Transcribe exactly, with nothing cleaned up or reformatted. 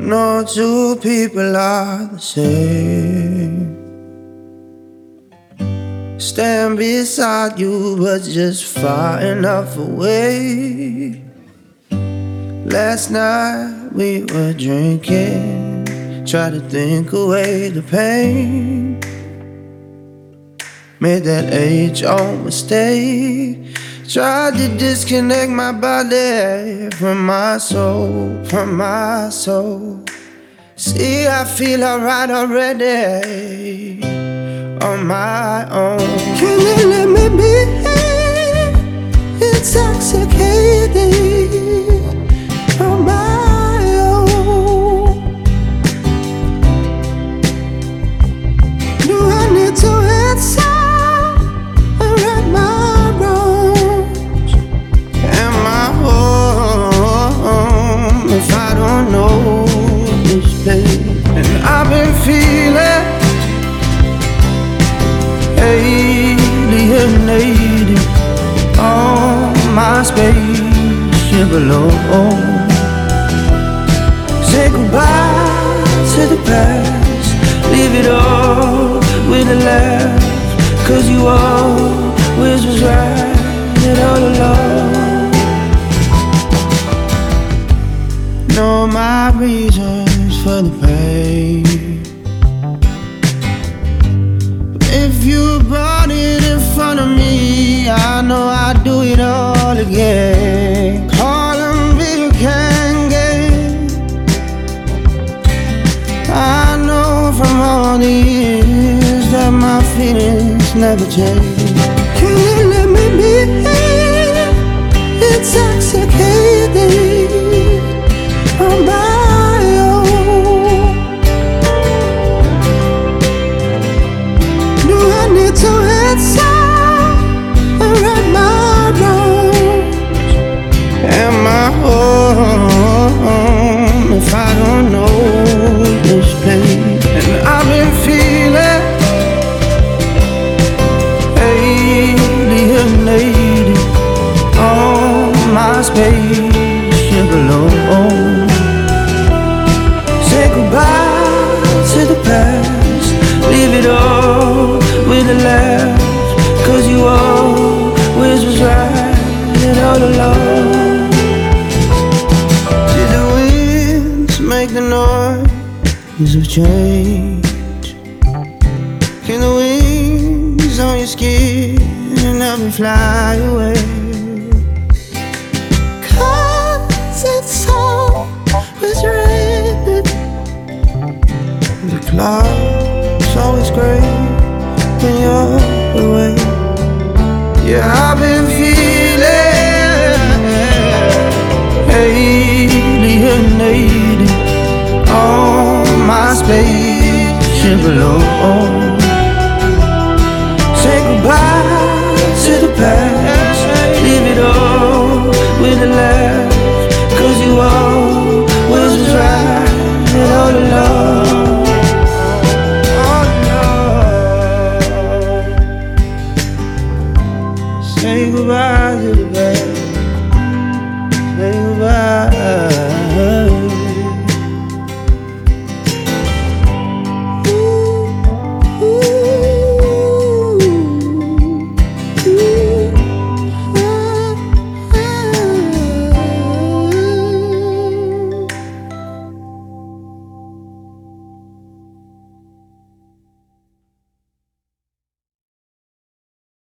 No two people are the same. Stand beside you, but just far enough away. Last night we were drinking, try to think away the pain. Made that age-old mistake, tried to disconnect my body from my soul, from my soul. See, I feel alright already on my own. Can you let me be intoxicated on my own? Do I need to answer and right my wrongs? Am I home if I don't know this place? And I've been feeling alienated on my spaceship alone. Say goodbye to the past, leave it all with a laugh, 'cause you always was right all along. Know my reasons for the pain. If you brought it in front of me, I know I'd do it all again. Call them if you can get. I know from all the years that my feelings never change. Can you let me be intoxicated on my own? Do I need to answer and right my wrongs? Am I home if I don't know this place? And I've been feeling alienated on my spaceship alone. Say goodbye to the past, leave it all with a laugh, 'cause you always was right all along. Did the winds make the noise of change? Can the wings on your skin help me fly away? 'Cause it's always raining, the clouds always gray when you're away. Yeah, I've been feeling alienated on my spaceship alone.